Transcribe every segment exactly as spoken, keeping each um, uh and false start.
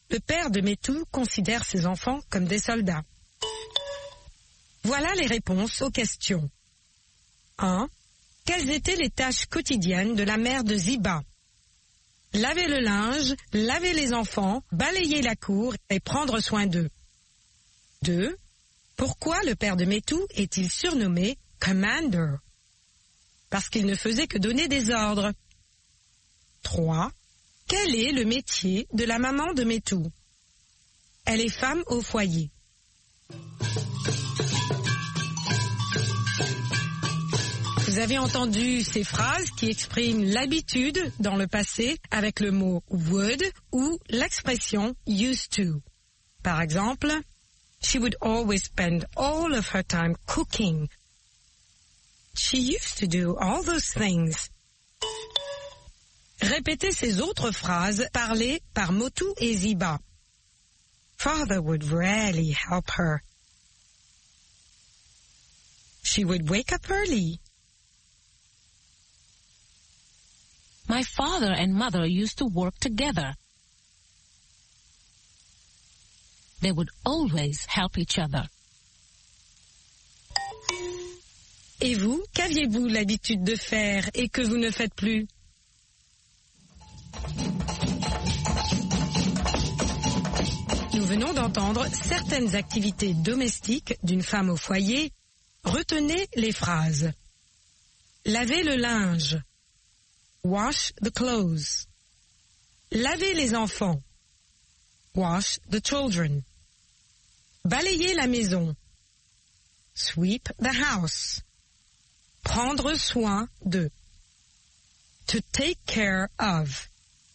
le père de Métou considère ses enfants comme des soldats? Voilà les réponses aux questions. un. Quelles étaient les tâches quotidiennes de la mère de Ziba? Laver le linge, laver les enfants, balayer la cour et prendre soin d'eux. deux. Pourquoi le père de Métou est-il surnommé Commander? Parce qu'il ne faisait que donner des ordres. trois. Quel est le métier de la maman de Métou? Elle est femme au foyer. Vous avez entendu ces phrases qui expriment l'habitude dans le passé avec le mot would ou l'expression used to. Par exemple, she would always spend all of her time cooking. She used to do all those things. Répétez ces autres phrases parlées par Motu et Ziba. Father would rarely help her. She would wake up early. My father and mother used to work together. They would always help each other. Et vous, qu'aviez-vous l'habitude de faire et que vous ne faites plus? Nous venons d'entendre certaines activités domestiques d'une femme au foyer. Retenez les phrases. Laver le linge. Wash the clothes. Laver les enfants. Wash the children. Balayer la maison. Sweep the house. Prendre soin de. To take care of.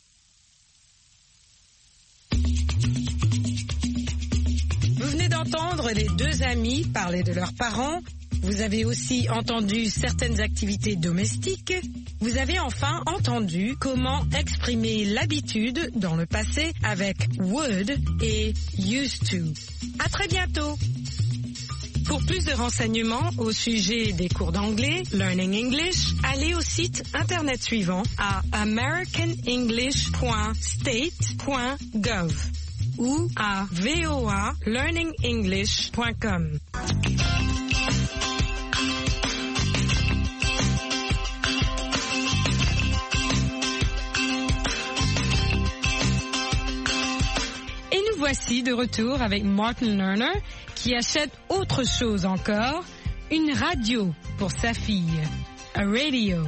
Vous venez d'entendre les deux amis parler de leurs parents. Vous avez aussi entendu certaines activités domestiques. Vous avez enfin entendu comment exprimer l'habitude dans le passé avec would et used to. À très bientôt. Pour plus de renseignements au sujet des cours d'anglais, Learning English, allez au site internet suivant à american english point state point gov ou à v o a learning english point com. Et nous voici de retour avec Martin Lerner qui achète autre chose encore, une radio pour sa fille, a radio.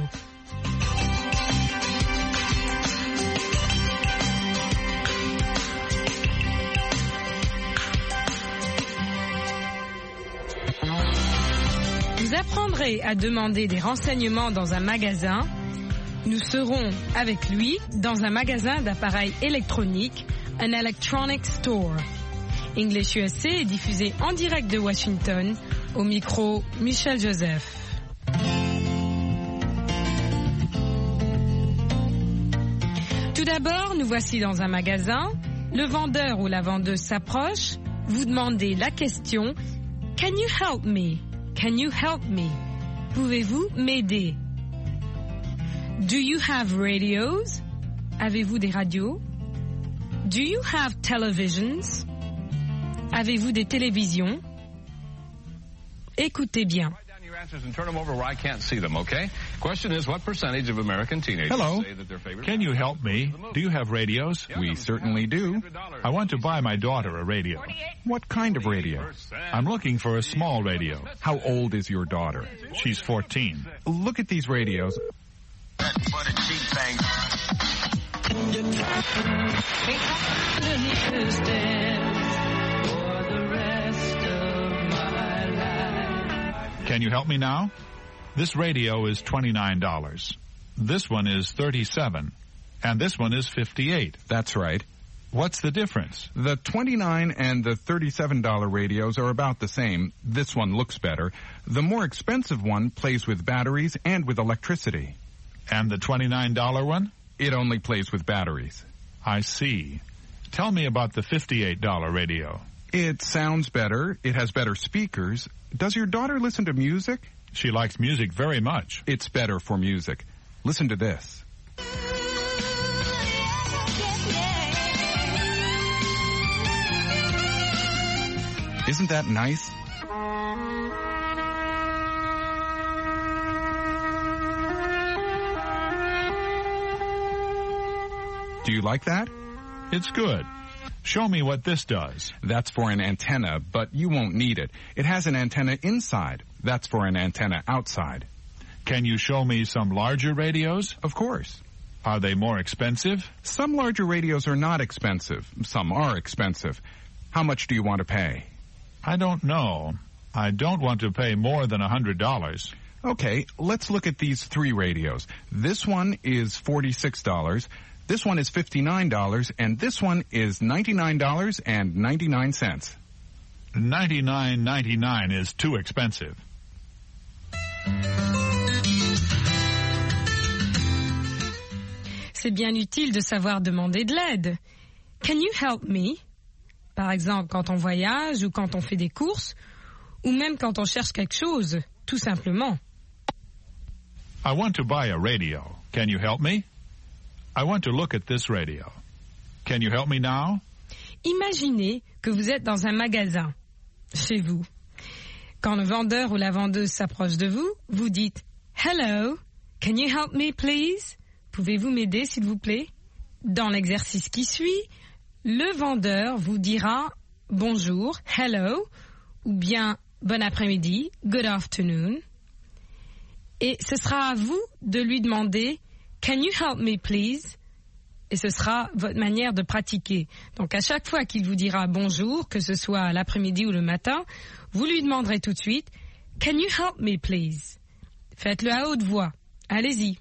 Vous apprendrez à demander des renseignements dans un magasin. Nous serons avec lui dans un magasin d'appareils électroniques, un electronic store. English U S A est diffusé en direct de Washington, au micro Michel Joseph. Tout d'abord, nous voici dans un magasin. Le vendeur ou la vendeuse s'approche. Vous demandez la question « Can you help me? Can you help me? Pouvez-vous m'aider? Do you have radios? Avez-vous des radios? Do you have televisions? Avez-vous des télévisions? Écoutez bien. And turn them over where I can't see them, okay? Question is, what percentage of American teenagers Hello. say that their favorite... Can you help me? Do you have radios? Yeah, We certainly do. I want to buy my daughter a radio. What kind of radio? I'm looking for a small radio. How old is your daughter? She's fourteen. Look at these radios. Can you help me now? This radio is twenty-nine dollars. This one is thirty-seven. And this one is fifty-eight. That's right. What's the difference? The twenty-nine and the thirty-seven dollar radios are about the same. This one looks better. The more expensive one plays with batteries and with electricity. And the twenty-nine dollar one? It only plays with batteries. I see. Tell me about the fifty-eight dollar radio. It sounds better. It has better speakers. Does your daughter listen to music? She likes music very much. It's better for music. Listen to this. Isn't that nice? Do you like that? It's good. Show me what this does. That's for an antenna, but you won't need it. It has an antenna inside. That's for an antenna outside. Can you show me some larger radios? Of course. Are they more expensive? Some larger radios are not expensive. Some are expensive. How much do you want to pay? I don't know. I don't want to pay more than a hundred dollars. Okay, let's look at these three radios. This one is forty-six dollars. This one is fifty-nine dollars, and this one is ninety-nine dollars and ninety-nine cents. ninety-nine ninety-nine is too expensive. C'est bien utile de savoir demander de l'aide. Can you help me? Par exemple, quand on voyage ou quand on fait des courses, ou même quand on cherche quelque chose, tout simplement. I want to buy a radio. Can you help me? I want to look at this radio. Can you help me now? Imaginez que vous êtes dans un magasin, chez vous. Quand le vendeur ou la vendeuse s'approche de vous, vous dites « Hello, can you help me please? Pouvez-vous m'aider s'il vous plaît ?» Dans l'exercice qui suit, le vendeur vous dira « Bonjour, hello » ou bien « Bon après-midi, good afternoon ». Et ce sera à vous de lui demander « Can you help me please ?» Et ce sera votre manière de pratiquer. Donc à chaque fois qu'il vous dira bonjour, que ce soit l'après-midi ou le matin, vous lui demanderez tout de suite « Can you help me please ?» Faites-le à haute voix. Allez-y.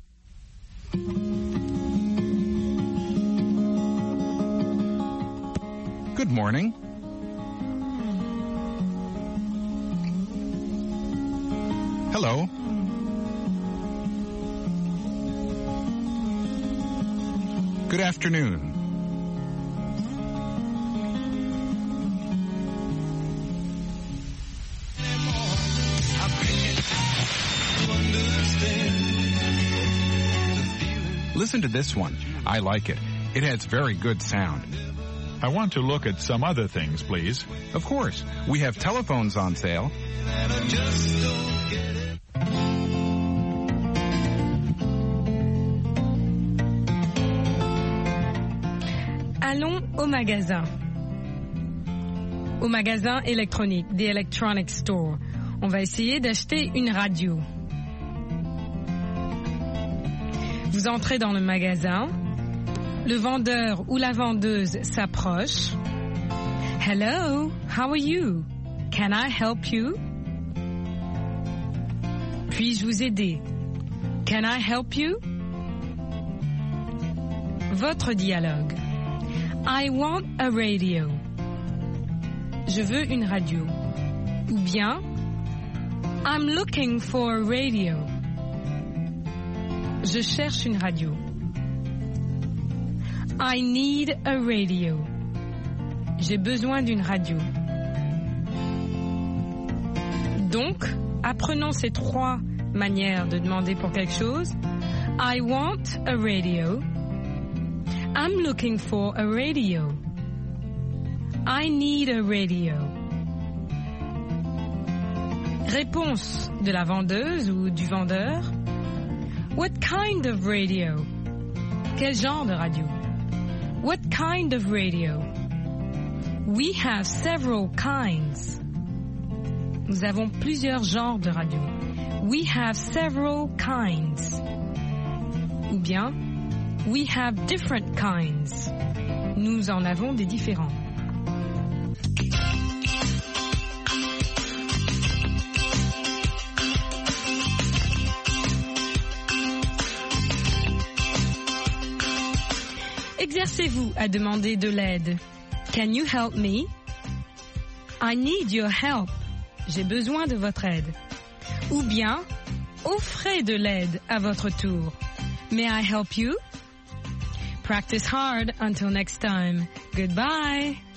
Good morning. Hello. Good afternoon. Listen to this one. I like it. It has very good sound. I want to look at some other things, please. Of course. We have telephones on sale. Allons au magasin. Au magasin électronique, the electronic store. On va essayer d'acheter une radio. Vous entrez dans le magasin. Le vendeur ou la vendeuse s'approche. Hello, how are you? Can I help you? Puis-je vous aider? Can I help you? Votre dialogue. I want a radio. Je veux une radio. Ou bien, I'm looking for a radio. Je cherche une radio. I need a radio. J'ai besoin d'une radio. Donc, apprenons ces trois manières de demander pour quelque chose. I want a radio. I'm looking for a radio. I need a radio. Réponse de la vendeuse ou du vendeur. What kind of radio? Quel genre de radio? What kind of radio? We have several kinds. Nous avons plusieurs genres de radio. We have several kinds. Ou bien, we have different kinds. Nous en avons des différents. Exercez-vous à demander de l'aide. Can you help me? I need your help. J'ai besoin de votre aide. Ou bien, offrez de l'aide à votre tour. May I help you? Practice hard until next time. Goodbye.